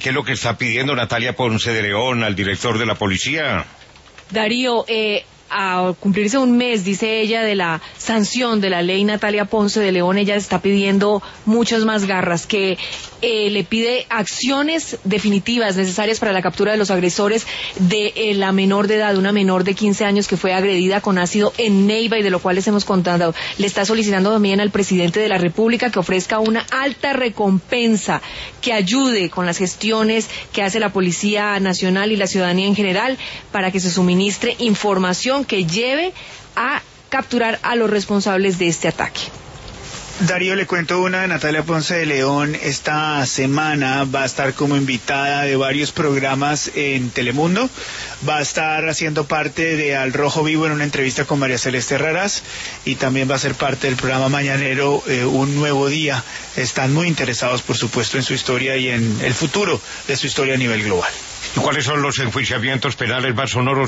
¿Qué es lo que está pidiendo Natalia Ponce de León al director de la policía? Darío, a cumplirse un mes, dice ella, de la sanción de la ley Natalia Ponce de León, ella está pidiendo muchas más garras, que le pide acciones definitivas necesarias para la captura de los agresores de la menor de edad, una menor de 15 años que fue agredida con ácido en Neiva y de lo cual les hemos contado. Le está solicitando también al presidente de la República que ofrezca una alta recompensa, que ayude con las gestiones que hace la Policía Nacional y la ciudadanía en general para que se suministre información que lleve a capturar a los responsables de este ataque. Darío, le cuento una de Natalia Ponce de León. Esta semana va a estar como invitada de varios programas en Telemundo. Va a estar haciendo parte de Al Rojo Vivo en una entrevista con María Celeste Raras y también va a ser parte del programa mañanero Un Nuevo Día. Están muy interesados, por supuesto, en su historia y en el futuro de su historia a nivel global. ¿Y cuáles son los enjuiciamientos penales más sonoros